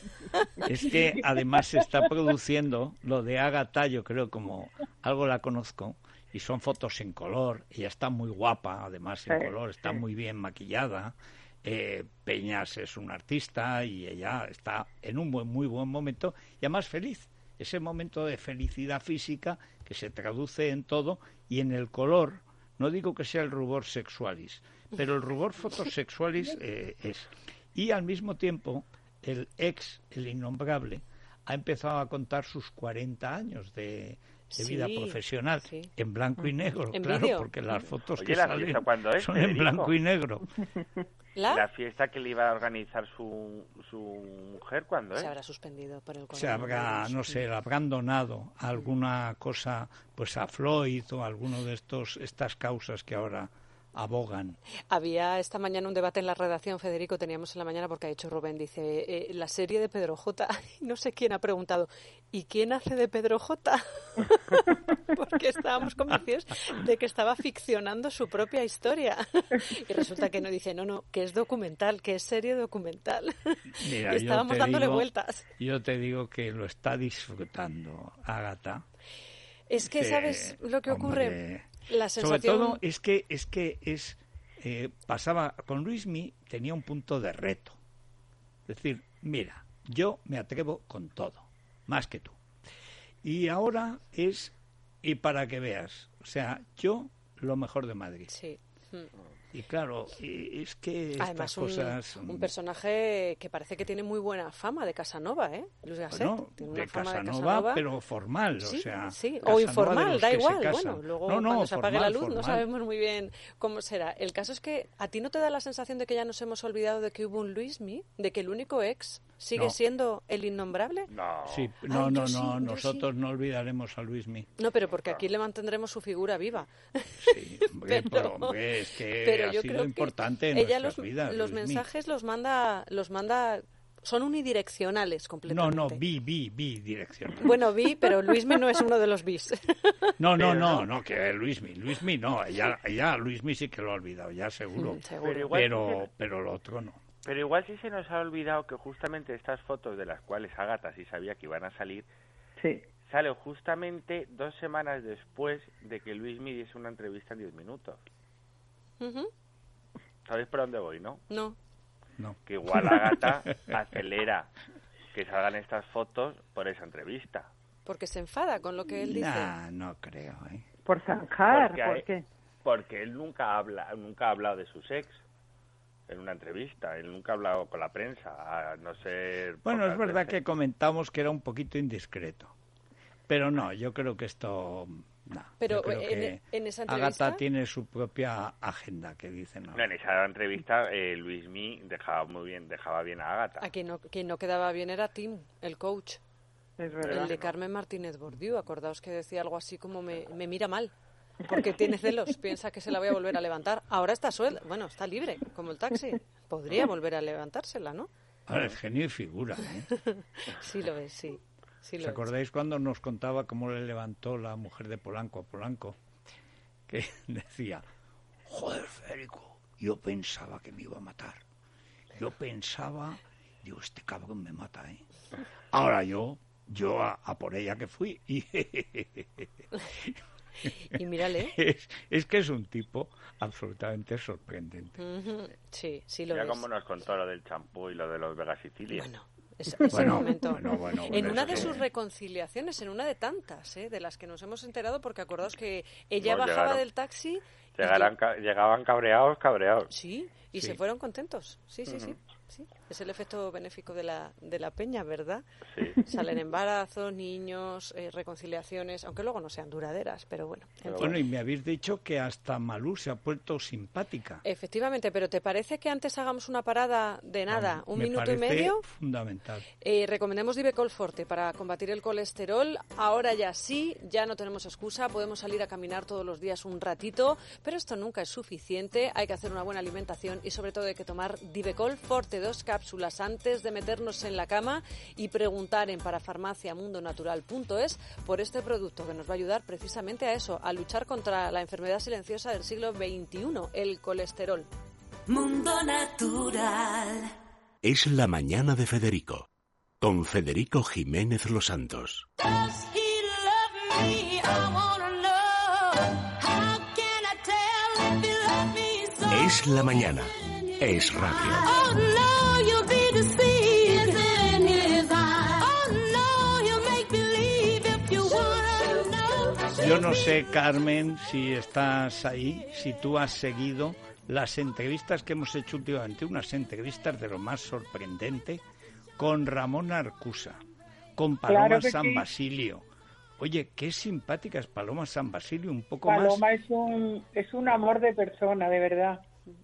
Es que además se está produciendo lo de Ágata, yo creo, como algo la conozco, y son fotos en color. Ella está muy guapa, además en Sí, color, está sí. muy bien maquillada. Eh, Peñas es un artista y ella está en un buen, muy buen momento y además feliz. Ese momento de felicidad física que se traduce en todo y en el color. No digo que sea el rubor sexualis, pero el rubor fotosexualis eh, es. Y al mismo tiempo, el ex, el innombrable, ha empezado a contar sus cuarenta años de, de vida Sí, profesional sí. en blanco y negro, En claro, vídeo. porque las fotos Oye, que ¿la salen fiesta cuándo es, son en Federico? blanco y negro. ¿La? La fiesta que le iba a organizar su, su mujer, ¿cuándo, eh? Se habrá suspendido por el Se habrá, coronavirus. no sé, le habrán donado alguna cosa, pues a Floyd o alguno de estos estas causas que ahora abogan. Había esta mañana un debate en la redacción, Federico, teníamos en la mañana, porque ha dicho Rubén, dice, eh, la serie de Pedro J. No sé quién ha preguntado, ¿y quién hace de Pedro J? Porque estábamos convencidos de que estaba ficcionando su propia historia. Y resulta que no, dice, no, no, que es documental, que es serie documental. Mira, Y yo estábamos te dándole digo- vueltas. Yo te digo que lo está disfrutando Ágata. Es que, que, ¿sabes lo que ocurre? hombre, La Sobre sensación... todo es que es que es eh, pasaba con Luismi, tenía un punto de reto. Es decir, mira, yo me atrevo con todo, más que tú. Y ahora es, y para que veas, o sea, yo lo mejor de Madrid. Sí. Mm. Y claro, y es que estas Además, un, cosas... un personaje que parece que tiene muy buena fama de Casanova, ¿eh? Luis Gasset. Bueno, tiene una de fama Casanova, de Casanova, pero formal, sí, o sea... sí. Casanova O de informal, los da que se igual. casan. Bueno, luego No, no, cuando se apague la formal, luz no formal. sabemos muy bien cómo será. El caso es que a ti no te da la sensación de que ya nos hemos olvidado de que hubo un Luismi, de que el único ex sigue No. siendo el innombrable. No. Sí, no, Ay, no, yo sí, no, yo nosotros no olvidaremos a Luismi. No, pero porque aquí le mantendremos su figura viva. Sí, hombre, Pero- pero, hombre, es que Pero ha yo sido creo que importante en ella nuestras los, vidas. los Luismi. mensajes los manda, los manda son unidireccionales completamente. No, no, bi, bi, bi direccional. Bueno, bi, pero Luismi no es uno de los bis. No, no, no, no, que Luismi, Luismi no, ya, ya Luismi sí que lo ha olvidado, ya seguro, Mm, seguro. Pero igual pero, sí se- pero lo otro no. Pero igual sí se nos ha olvidado que justamente estas fotos de las cuales Ágata sí sabía que iban a salir, Sí. sale justamente dos semanas después de que Luismi diese una entrevista en diez minutos. Ujú. ¿Sabéis por dónde voy, no? No. No. Que igual Ágata acelera que salgan estas fotos por esa entrevista. Porque se enfada con lo que él dice. Nah, no creo, ¿eh? Por zanjar, Porque ¿por hay- qué? Porque él nunca habla, nunca ha hablado de su ex en una entrevista, él nunca ha hablado con la prensa, a no ser... Bueno, es pocas verdad veces. que comentamos que era un poquito indiscreto, pero no, yo creo que esto... No, Pero yo creo en- que en esa entrevista- Ágata tiene su propia agenda, que dicen No, ahora. en esa entrevista eh, Luismi dejaba muy bien, dejaba bien a Ágata. A quien no, quien no quedaba bien era Tim, el coach. Es El verdad. de Carmen Martínez Bordiú. Acordaos que decía algo así como me, me mira mal. Porque tiene celos, piensa que se la voy a volver a levantar. Ahora está suelta, bueno, está libre, como el taxi. Podría volver a levantársela, ¿no? Ahora es genio y figura, ¿eh? Sí lo es, sí. sí ¿Os lo es. acordáis cuando nos contaba cómo le levantó la mujer de Polanco a Polanco? Que decía, joder, Federico, yo pensaba que me iba a matar. Yo pensaba, digo, este cabrón me mata, ¿eh? Ahora yo, yo a, a por ella que fui. Y Y mírale. es, es que es un tipo absolutamente sorprendente. Ujú, sí, sí lo Ya es. como nos contó lo del champú y lo de los Vega Sicilia. Bueno, ese, ese Bueno, momento. bueno, bueno, en bueno, una eso de sí. sus reconciliaciones, en una de tantas, ¿eh? De las que nos hemos enterado, porque acordaos que ella No, bajaba llegaron. del taxi. y Llegarán, que- ca- llegaban cabreados, cabreados. Sí, y Sí. se fueron contentos. Sí, sí, sí, sí. Es el efecto benéfico de la, de la peña, ¿verdad? Sí. Salen embarazos, niños, eh, reconciliaciones, aunque luego no sean duraderas, pero bueno. en Pero fin. Bueno, y me habéis dicho que hasta Malú se ha puesto simpática. Efectivamente, pero ¿te parece que antes hagamos una parada de nada, un Me minuto y parece medio? fundamental. Eh, recomendemos Divecol Forte para combatir el colesterol. Ahora ya sí, ya no tenemos excusa, podemos salir a caminar todos los días un ratito, pero esto nunca es suficiente. Hay que hacer una buena alimentación y sobre todo hay que tomar Divecol Forte, dos cápsulas antes de meternos en la cama y preguntar en parafarmaciamundonatural punto es por este producto que nos va a ayudar precisamente a eso, a luchar contra la enfermedad silenciosa del siglo veintiuno, el colesterol. Mundo Natural. Es la mañana de Federico, con Federico Jiménez Los Santos. Does he love me? I wanna know. How can I tell if he loves me so? Es la mañana. Es radio. Oh no, you'll be deceived. Is it in his eyes? Oh no, he'll make believe if you wanna know. Yo no sé, Carmen, si estás ahí, si tú has seguido las entrevistas que hemos hecho últimamente, unas entrevistas de lo más sorprendente, con Ramón Arcusa, con Paloma Claro que San sí. Basilio. Oye, qué simpática es Paloma San Basilio, un poco Paloma más. es un, es un amor de persona, de verdad.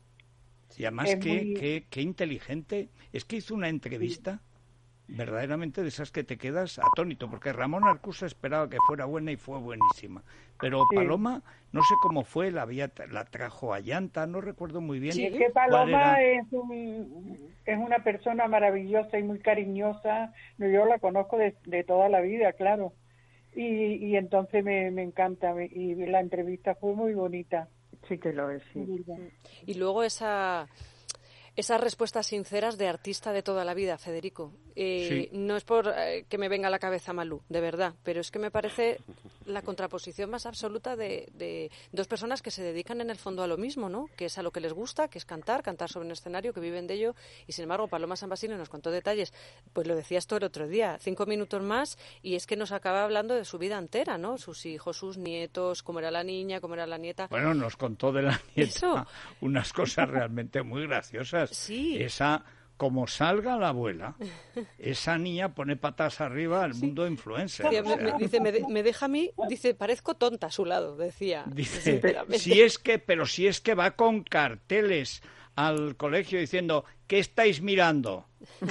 Y además, es qué, muy- qué, qué inteligente. Es que hizo una entrevista verdaderamente de esas que te quedas atónito, porque Ramón Arcusa esperaba que fuera buena y fue buenísima. Pero Sí. Paloma, no sé cómo fue, la, había, la trajo a llanta, no recuerdo muy bien. Y es que cuál Paloma era. es, un, es una persona maravillosa y muy cariñosa. No, yo la conozco de, de toda la vida, claro. Y, y entonces me, me encanta. me- Y la entrevista fue muy bonita. Sí que lo es, sí. Y luego esa, esas respuestas sinceras de artista de toda la vida, Federico. Eh, Sí. No es por eh, que me venga a la cabeza Malú, de verdad, pero es que me parece la contraposición más absoluta de, de dos personas que se dedican en el fondo a lo mismo, ¿no? Que es a lo que les gusta, que es cantar, cantar sobre un escenario, que viven de ello. Y sin embargo, Paloma San Basilio nos contó detalles, pues lo decías tú el otro día, cinco minutos más, y es que nos acaba hablando de su vida entera, ¿no? Sus hijos, sus nietos, cómo era la niña, cómo era la nieta. Bueno, nos contó de la nieta Eso. unas cosas realmente muy graciosas. Sí. Esa, como salga la abuela, esa niña pone patas arriba al mundo influencer. Decía, o me- sea, me- dice, me, de- me deja a mí, dice, parezco tonta a su lado, decía. dice, sinceramente. si es que, pero si es que va con carteles al colegio diciendo, ¿qué estáis mirando?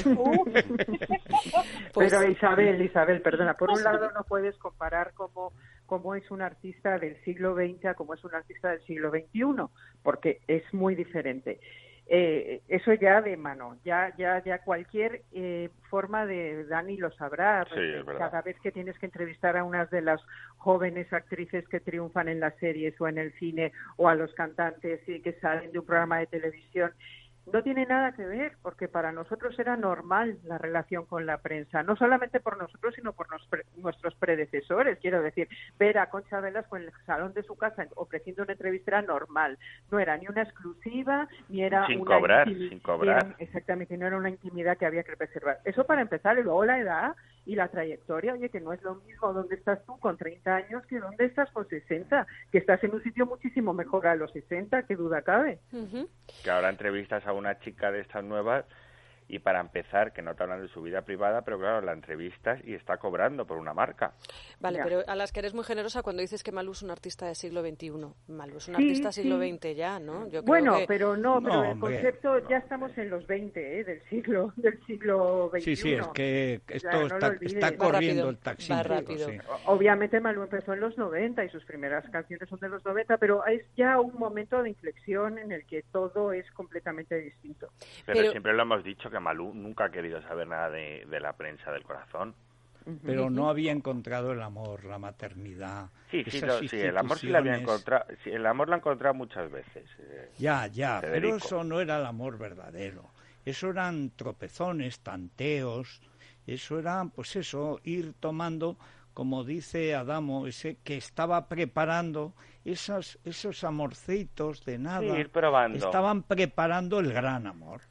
Pues- Pero Isabel, Isabel, perdona, por un lado no puedes comparar cómo, cómo es un artista del siglo veinte a cómo es un artista del siglo veintiuno, porque es muy diferente. Eh, eso ya de mano, ya ya ya cualquier eh, forma de, Dani lo sabrá, Sí, es verdad. cada vez que tienes que entrevistar a unas de las jóvenes actrices que triunfan en las series o en el cine, o a los cantantes y que salen de un programa de televisión, no tiene nada que ver, porque para nosotros era normal la relación con la prensa, no solamente por nosotros, sino por nos pre- nuestros predecesores. Quiero decir, ver a Concha Velasco en el salón de su casa ofreciendo una entrevista era normal, no era ni una exclusiva, ni era Sin una cobrar, intimi- sin cobrar. ni era- exactamente, no era una intimidad que había que preservar. Eso para empezar, y luego la edad y la trayectoria, oye, que no es lo mismo dónde estás tú con treinta años que dónde estás con sesenta, que estás en un sitio muchísimo mejor a los sesenta, qué duda cabe. Ujú. Que ahora entrevistas a una chica de estas nuevas y para empezar, que no te hablan de su vida privada, pero claro, la entrevistas y está cobrando por una marca. Vale, Ya. pero a las que eres muy generosa cuando dices que Malú es un artista del siglo veintiuno. Malú es un Sí, artista siglo sí. veinte ya, ¿no? Yo creo Bueno, que... pero no, pero No, el hombre, concepto, no. ya estamos en los veinte, ¿eh? del siglo del siglo veintiuno. Sí, sí, es que Ya, esto no lo está, olvides. está Va corriendo rápido, el va taxímetro. rápido. Sí. Obviamente Malú empezó en los noventa y sus primeras canciones son de los noventa, pero es ya un momento de inflexión en el que todo es completamente distinto. Pero, Pero- siempre lo hemos dicho que Malú nunca ha querido saber nada de, de la prensa del corazón. Pero no había encontrado el amor, la maternidad. Sí, sí, esas lo- sí, el amor sí lo había instituciones. encontrado, sí, el amor lo ha encontrado muchas veces. eh. Ya, ya, Federico. pero eso no era el amor verdadero. Eso eran tropezones, tanteos, eso eran, pues eso, ir tomando, como dice Adamo, ese que estaba preparando esas, esos amorcitos de nada. Sí, ir probando. Estaban preparando el gran amor.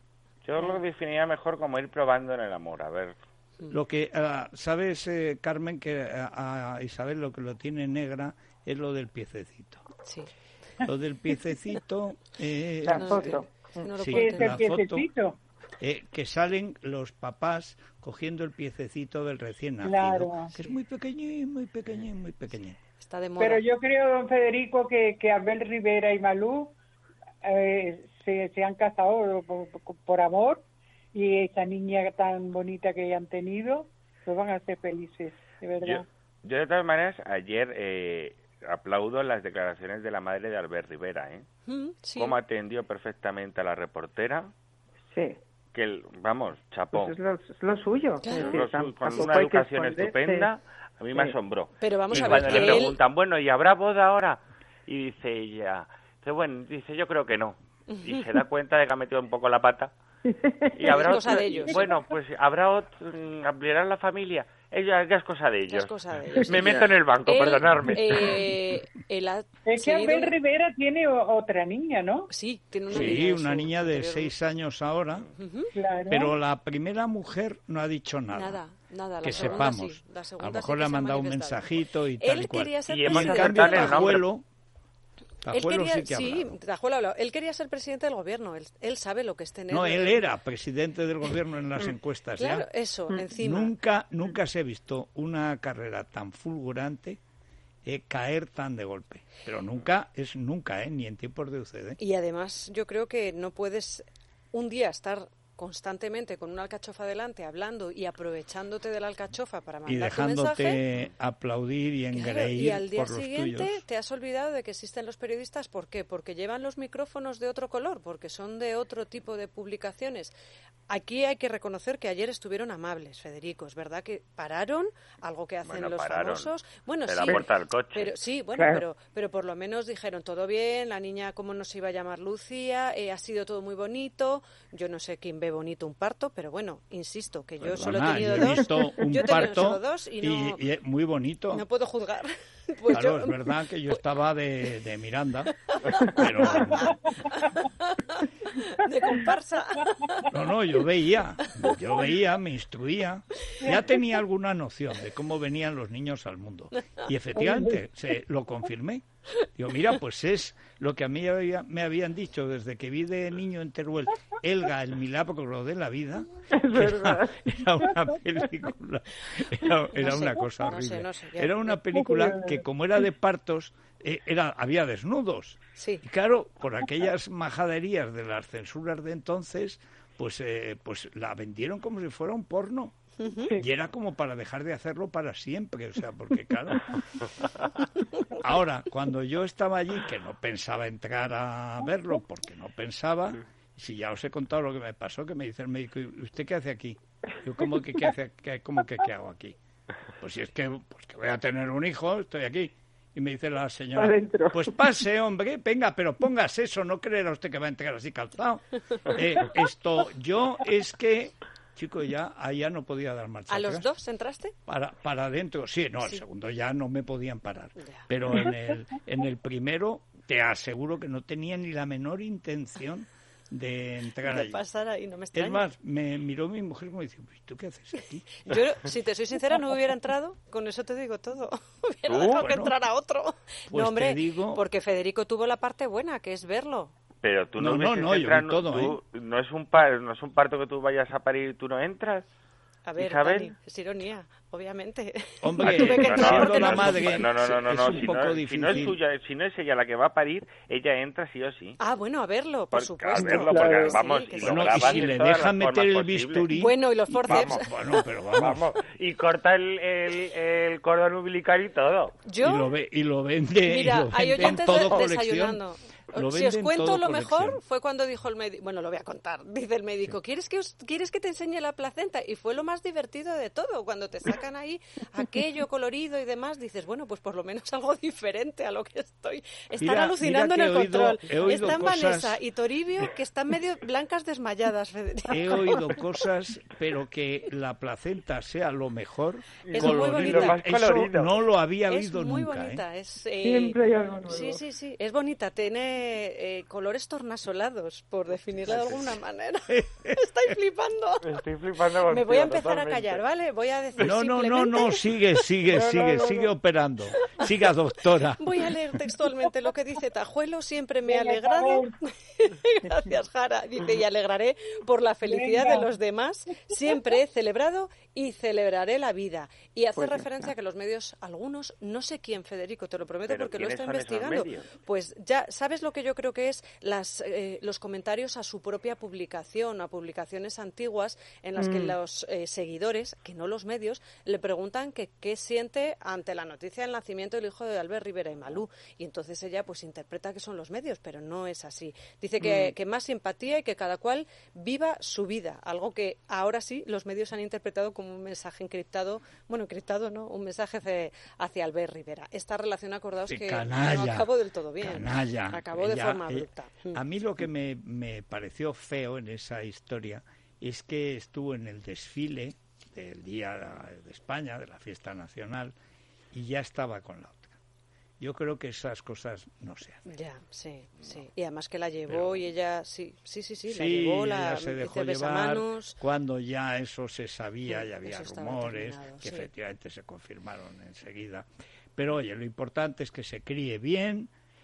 Yo lo definiría mejor como ir probando en el amor, a ver. Lo que, ah, ¿sabes, eh, Carmen, que a, a Isabel lo que lo tiene negra es lo del piececito? Sí. Lo del piececito... Eh, La No, foto. que no lo Sí, puedo ¿Qué es el la entender. foto. piececito? eh, que salen los papás cogiendo el piececito del recién nacido, Claro. que es muy pequeñín, muy pequeñín, muy pequeñín. Está de moda. Pero yo creo, don Federico, que, que Abel Rivera y Malú eh, se, se han casado por, por- por amor, y esa niña tan bonita que han tenido, pues van a ser felices, de Yo, verdad. yo de todas maneras, ayer eh, aplaudo las declaraciones de la madre de Albert Rivera, ¿eh? Mm, sí. Cómo atendió perfectamente a la reportera, Sí, que, el- vamos, chapó. pues es lo, es lo suyo. Claro. Es decir, Lo su- tam- con tampoco una hay que educación esconderse. estupenda, a mí me Sí. asombró. Pero vamos y a ver, cuando que le él- preguntan, bueno, ¿y habrá boda ahora? Y dice ella, dice, bueno, dice, yo creo que no. Y se da cuenta de que ha metido un poco la pata. Y habrá Es cosa otro- de ellos. Bueno, pues habrá otro, mm, ampliarán la familia. Ella, ya es cosa de ellos. Ya es cosa de ellos. Me meto en el banco, Él, perdonadme. eh, él ha Es que seguido- Abel Rivera tiene o- otra niña, ¿no? Sí, tiene una Sí, niña. en una su niña de interior. seis años ahora, Ujú. Claro. pero la primera mujer no ha dicho nada. Nada, nada. La Que segunda sepamos. sí, la A segunda lo sí mejor que le ha se ha mandado un manifestado. mensajito y tal Él y cual. quería ser Y hemos En presidente. cambio, acertado el nombre. Tajuelo, Él Tajuelo quería, sí que ha sí, hablado. Tajuelo ha hablado. Él quería ser presidente del gobierno. Él, él sabe lo que es tener. No, él era presidente del gobierno en las encuestas Claro, ya. eso, encima. Nunca, nunca se ha visto una carrera tan fulgurante eh, caer tan de golpe. Pero nunca, es nunca, ¿eh? Ni en tiempos de U C D. Y además yo creo que no puedes un día estar constantemente con una alcachofa delante hablando y aprovechándote de la alcachofa para Y mandar tu mensaje. dejándote aplaudir y Claro, engreír y al día por los siguiente tuyos. te has olvidado de que existen los periodistas. ¿Por qué? Porque llevan los micrófonos de otro color, porque son de otro tipo de publicaciones. Aquí hay que reconocer que ayer estuvieron amables, Federico. Es verdad que pararon, algo que hacen Bueno, los pararon. famosos. Bueno, De sí, la puerta del coche. pero sí, bueno, Claro. pero pero por lo menos dijeron todo bien, la niña cómo no se iba a llamar Lucía, eh, ha sido todo muy bonito. Yo no sé quién ve bonito un parto, pero bueno, insisto que yo solo he Perdona, tenido yo he dos. visto un yo he tenido parto solo dos y no, y, y es muy bonito. no puedo juzgar. Pues Claro, yo- es verdad que yo estaba de, de Miranda, pero de comparsa. no, no, yo veía, yo veía, me instruía, ya tenía alguna noción de cómo venían los niños al mundo. Y efectivamente, se, lo confirmé. Digo, mira, pues es lo que a mí había- me habían dicho desde que vi de niño en Teruel, Elga, el milagro de la vida, que era, era una película, era, era No sé, una cosa no sé, horrible. no sé, ya- Era una película que como era de partos, eh, era había desnudos. Sí. Y claro, por aquellas majaderías de las censuras de entonces, pues, eh, pues la vendieron como si fuera un porno. Y era como para dejar de hacerlo para siempre, o sea, porque claro. Ahora, cuando yo estaba allí, que no pensaba entrar a verlo, porque no pensaba, Si ya os he contado lo que me pasó, que me dice el médico, ¿y usted qué hace aquí? Yo, ¿cómo que qué hace? Qué, ¿Cómo que qué hago aquí? Pues si es que, pues que voy a tener un hijo, estoy aquí. Y me dice la señora, Adentro. pues pase, hombre, venga, pero pongas eso, no creerá usted que va a entrar así calzado. Eh, esto, yo es que, chico, ya allá no podía dar marcha ¿A los atrás. dos entraste? Para, para adentro, sí, no, el Sí. segundo ya no me podían parar. Ya. Pero en el, en el primero, te aseguro que no tenía ni la menor intención de entrar ¿Qué allí. pasara? Y no me extraña. Es más, me miró mi mujer como diciendo, ¿y tú qué haces aquí? Yo, si te soy sincera, no hubiera entrado, con eso te digo todo. Hubiera ¿Tú? dejado que Bueno, entrara otro. pues no, hombre, te digo- porque Federico tuvo la parte buena, que es verlo. Pero tú no, No, no, hubieses no, yo entrado, vi todo, tú- no es un par, no es un parto que tú vayas a parir y tú no entras. A ver, Isabel. Dani, es ironía, obviamente. Hombre, Tuve que no, entrar no, porque siendo no la es un madre, pa- no, no, no, no, es no, un si poco no, difícil. Si no, es suya, si no es ella la que va a parir, ella entra sí o sí. Ah, bueno, a verlo, por Porque- supuesto. A verlo, Claro. porque Sí, vamos, que y sí. lo Bueno, y graban si de le todas dejan las meter el formas posibles. bisturí... Bueno, y los forceps. Vamos, bueno, pero vamos. Vamos, y corta el, el, el cordón umbilical y todo. Yo, Y lo, ve, y lo vende, mira, y lo hay vende en oyentes todo de- colección. desayunando. Lo Si os vende en cuento todo lo colección. mejor, fue cuando dijo el médico, bueno, lo voy a contar, dice el médico, ¿quieres que os, ¿quieres que te enseñe la placenta? Y fue lo más divertido de todo, cuando te sacan ahí aquello colorido y demás, dices, bueno, pues por lo menos algo diferente a lo que estoy. Están Mira, alucinando mira en el que he oído- control. he oído Están cosas- Vanessa y Toribio, que están medio blancas desmayadas, Federico. He oído cosas, pero que la placenta sea lo mejor, Es muy colorida, bonita. Lo más eso colorido. no lo había Es oído muy nunca. bonita, ¿eh? es... eh, Siempre hay algo nuevo. Sí, sí, sí, es bonita, tiene eh, colores tornasolados, por definirlo de alguna manera. Estáis flipando. Estoy flipando Me contigo, voy a empezar totalmente. a callar, ¿vale? Voy a decir No, no, no, simplemente... no, sigue, sigue, No, no, sigue, no, sigue no. operando. Siga, doctora. Voy a leer textualmente lo que dice Tajuelo, siempre me ha alegrado. Gracias, Jara. Dice, y alegraré por la felicidad de los demás. Siempre he celebrado y celebraré la vida. Y hace Pues ya referencia a que los medios, algunos, no sé quién, Federico, te lo prometo ¿Pero porque lo quiénes estoy son esos investigando. medios? Pues ya, ¿sabes lo que yo creo que es las, eh, los comentarios a su propia publicación, a publicaciones antiguas en las que Mm. los eh, seguidores, que no los medios, le preguntan que qué siente ante la noticia del nacimiento del hijo de Albert Rivera y Malú. Y entonces ella pues interpreta que son los medios, pero no es así. Dice que, Mm. que más simpatía y que cada cual viva su vida, algo que ahora sí los medios han interpretado como un mensaje encriptado, bueno, encriptado no, un mensaje hacia, hacia Albert Rivera. Esta relación, acordaos Sí, que canalla, no acabó del todo bien. Canalla. Acabó de Ella- forma ella- abrupta. Mm. A mí lo que me, me pareció feo en esa historia es que estuvo en el desfile del Día de España, de la fiesta nacional, y ya estaba con la otra. Yo creo que esas cosas no se hacen. Ya, sí, sí. Y además que la llevó Pero- y ella, sí, sí, sí, sí, la Sí, llevó, ella la se dejó hizo llevar besamanos. cuando ya eso se sabía Sí, y había eso estaba rumores terminado, que sí. efectivamente se confirmaron enseguida. Pero oye, lo importante es que se críe bien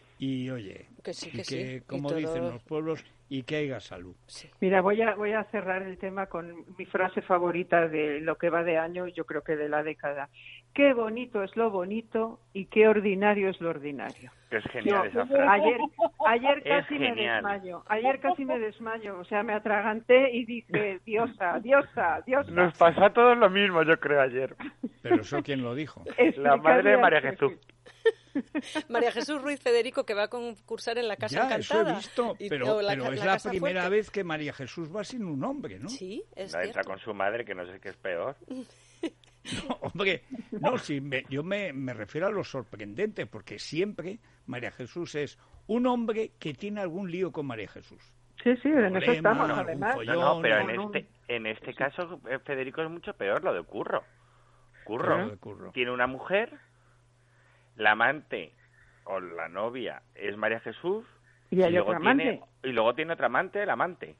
y oye, Que sí, y que que, sí. Y como todo- dicen los pueblos, y que haya salud. Sí. Mira, voy a, voy a cerrar el tema con mi frase favorita de lo que va de año, yo creo que de la década. Qué bonito es lo bonito y qué ordinario es lo ordinario. Que es genial No, esa frase. ayer, ayer Es casi me genial. desmayo, ayer casi me desmayo, o sea, me atraganté y dije, diosa, diosa, diosa. Nos pasó a todos lo mismo, yo creo, ayer. Pero eso quién lo dijo. La madre de Explicarle María al Jesús. María Jesús Ruiz Federico, que va a concursar en la Casa Ya, eso he Encantada. visto, Y- pero, o la pero ca- es la la Casa primera Fuerte. vez que María Jesús va sin un hombre, ¿no? Sí, es La entra cierto. con su madre, que no sé qué es peor. No, hombre, no, sí, me- yo me, me refiero a lo sorprendente, porque siempre María Jesús es un hombre que tiene algún lío con María Jesús. Sí, sí, en eso Problema, estamos, algún además. follón. No, no, pero en no, no. este, en este caso, eh, Federico, es mucho peor lo de Curro. Curro Claro, de Curro. tiene una mujer, la amante o la novia es María Jesús, Y hay luego otro tiene, amante. y luego tiene otra amante, el amante.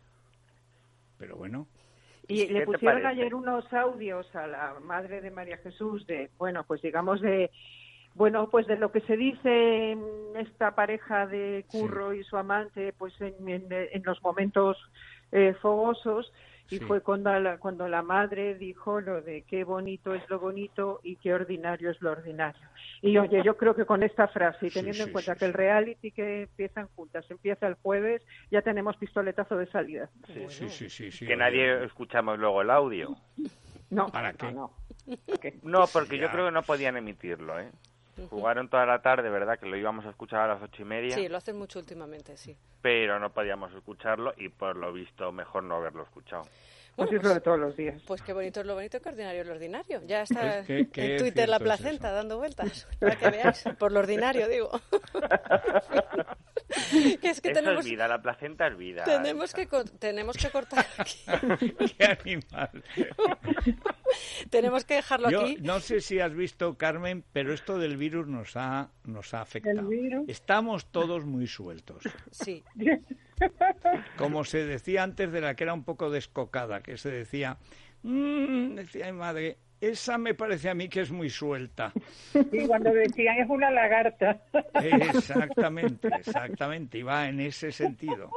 Pero bueno, Y ¿Qué le te pusieron parece? ayer unos audios a la madre de María Jesús de, bueno, pues digamos de, bueno, pues de lo que se dice en esta pareja de Curro y su amante, pues en, en, en los momentos eh, fogosos. Y Sí. fue cuando la, cuando la madre dijo lo de qué bonito es lo bonito y qué ordinario es lo ordinario. Y oye, yo creo que con esta frase, y Sí, teniendo sí, en cuenta sí, que sí. el reality que empiezan juntas empieza el jueves, ya tenemos pistoletazo de salida. sí, sí, sí, sí, sí, que oye, nadie escuchamos luego el audio. No, ¿Para no, qué? no. ¿Para qué? No, porque Ya. yo creo que no podían emitirlo, ¿eh? Jugaron toda la tarde, ¿verdad? Que lo íbamos a escuchar a las ocho y media. Sí, lo hacen mucho últimamente, sí. Pero no podíamos escucharlo y por lo visto mejor no haberlo escuchado. Pues Bueno, eso de todos los días. Pues qué bonito es lo bonito, qué ordinario es lo ordinario. Ya está Pues qué- qué en Twitter la cierto es placenta eso. dando vueltas, para que veáis, por lo ordinario digo. Que es que Eso tenemos, es vida, la placenta es vida. tenemos, que, co- tenemos que cortar aquí, ¡Qué animal! tenemos que dejarlo Yo aquí. no sé si has visto, Carmen, pero esto del virus nos ha, nos ha afectado. ¿El virus? Estamos todos muy sueltos. Sí, Como se decía antes de la que era un poco descocada, que se decía, mmm, decía mi madre, esa me parece a mí que es muy suelta. Y cuando decían es una lagarta. Exactamente, exactamente, y va en ese sentido.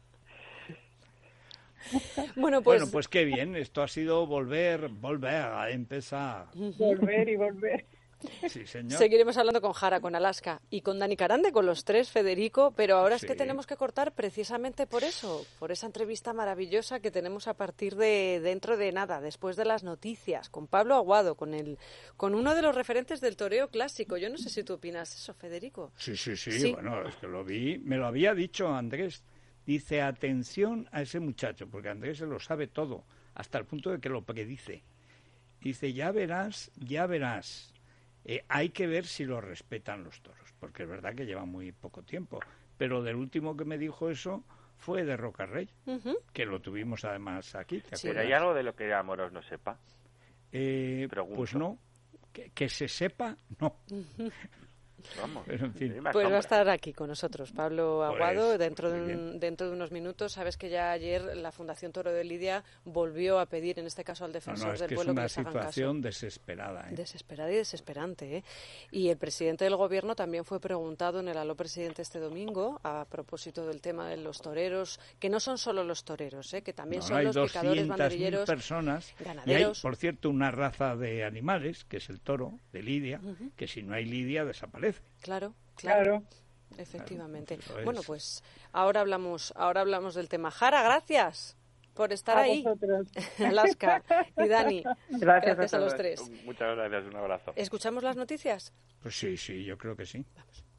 bueno pues, Bueno, pues qué bien, esto ha sido volver, volver a empezar. Volver y volver. Sí, señor. seguiremos hablando con Jara, con Alaska y con Dani Carande, con los tres, Federico, pero ahora es que Sí. tenemos que cortar precisamente por eso, por esa entrevista maravillosa que tenemos a partir de dentro de nada, después de las noticias, con Pablo Aguado, con el, con uno de los referentes del toreo clásico. Yo no sé si tú opinas eso, Federico. Sí, sí, sí, Sí. bueno, es que lo vi, me lo había dicho Andrés. Dice, atención a ese muchacho, porque Andrés se lo sabe todo, hasta el punto de que lo predice. Dice, ya verás, ya verás. Eh, hay que ver si lo respetan los toros, porque es verdad que lleva muy poco tiempo. Pero del último que me dijo eso fue de Rocarrey, Ujú. que lo tuvimos además aquí. ¿te Sí. ¿Pero acuerdas? hay algo de lo que Amoros no sepa? Eh, Pregunto. pues no, que, que se sepa, no. Vamos. Pero, en fin. a mí me Pues va a asombra. estar aquí con nosotros, Pablo Pues, Aguado, dentro, pues de muy un- dentro de unos minutos. Sabes que ya ayer la Fundación Toro de Lidia volvió a pedir, en este caso al No, defensor no, es del que es pueblo, que una les hagan caso. situación desesperada. ¿eh? Desesperada y desesperante, ¿eh? Y el presidente del gobierno también fue preguntado en el Aló Presidente este domingo a propósito del tema de los toreros, que no son solo los toreros, ¿eh? Que también No, son hay los picadores, doscientas mil banderilleros, personas y hay, ganaderos. por cierto, una raza de animales, que es el toro de Lidia, que si no hay Lidia desaparece. Claro, claro. Claro. Efectivamente. Claro, eso Bueno, es. pues ahora hablamos, ahora hablamos del tema. Jara, gracias por estar A ahí. vosotros. Alaska y Dani. Gracias a a los todos. tres. Muchas gracias, un abrazo. ¿Escuchamos las noticias? Pues sí, sí, yo creo que sí. Vamos.